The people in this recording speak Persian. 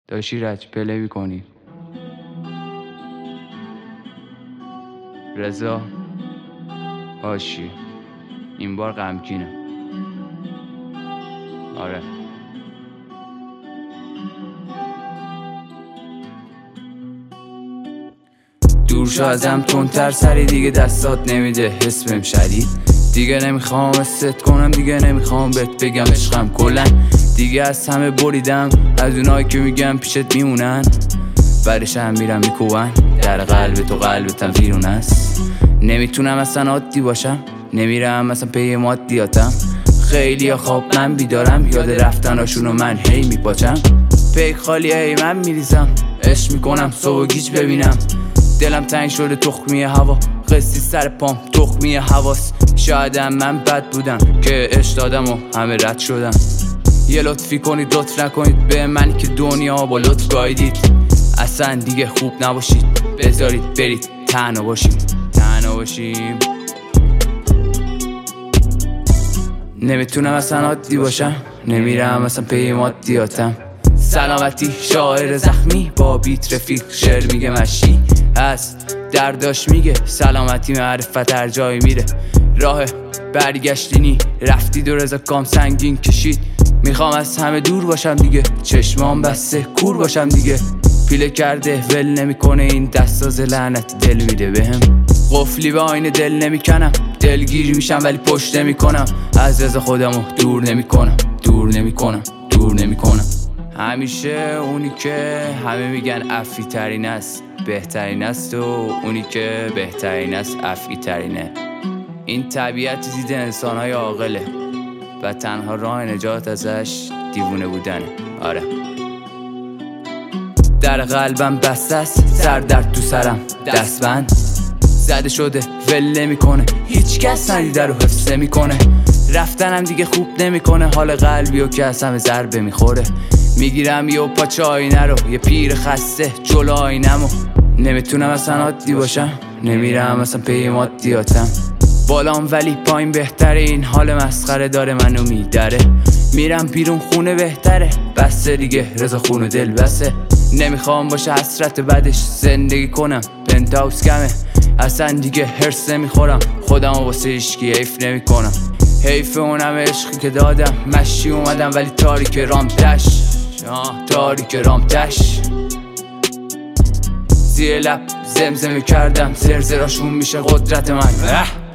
داشتی رج پله میکنی. رضا هاشی این بار غمگینه. آره دور شو ازم تندتر سری دیگه دستات نمیده حس بهم شدید. دیگه نمیخوام ست کنم، دیگه نمیخوام بهت بگم عشقم کلن. دیگه از همه بریدم، از اونایی که میگم پیشت میمونن، بعدش هم میرم میکوبن در قلب تو. قلبتم ویرون است. نمیتونم اصلا عادی باشم، نمیرم اصلا پی مادیاتم. خیلی خواب من بیدارم، یاد رفتناشونو من هی میپاچم. پیک خالی هی من میریزم، عشق میکنم صبح و گیج ببینم. دلم تنگ شده تخمی هوا، قصی سر پام تخمی هواست. شایدم من بد بودم که عشق دادم و همه رد شدم. یه لطفی کنید لطف نکنید به من که دنیا با لطف گایدید. اصلا دیگه خوب نباشید، بذارید برید تنها باشیم. نمیتونم اصلا عادی باشم، نمیرم اصلا پی مادیاتم. سلامتی شاعر زخمی با بیت رفیق شعر میگه مشی هست. درداش میگه سلامتی معرفت هر جایی میره. راه برگشتنی رفتی دو رزا کام سنگین کشید. میخوام از همه دور باشم دیگه، چشمام بسته کور باشم دیگه. پیله کرده ول نمیکنه این دستاز لعنت، دل میده بهم. قفلی به آینه دل نمیکنم، دلگیر میشم ولی پشت نمیکنم. از رضا خودمو دور نمیکنم. همیشه اونی که همه میگن افی ترین است بهترین است، و اونی که بهترین است افی ترینه. این طبیعت دید انسانهای عاقله و تنها راه نجات ازش دیوونه بودنه. آره در قلبم بسته است، سر درد تو سرم دستبند زده شده ول نمیکنه. هیچ کس ندیده رو حفظ نمیکنه. رفتنم دیگه خوب نمیکنه، حال قلبیو که از همه ضربه میخوره. میگیرم یه پاچه آینه رو، یه پیر خسته جلو آینمو. نمیتونم اصلا عادی باشم، نمیرم اصلا پی مادیاتم. بالام ولی پایین بهتره، این حال مسخره داره منو میدره. میرم بیرون خونه بهتره، بسه دیگه رضا خون و دل بسه. نمیخوام باشه حسرت بعدش زندگی کنم، پنتاوس کمه. اصلا دیگه هرس نمیخورم، خودمو واسه عشقی حیف نمیکنم. حیف اونم عشقی که دادم، مشی اومدم ولی تاریک رامتش. زیر لب زمزمه کردم، زرزراشون میشه قدرت من.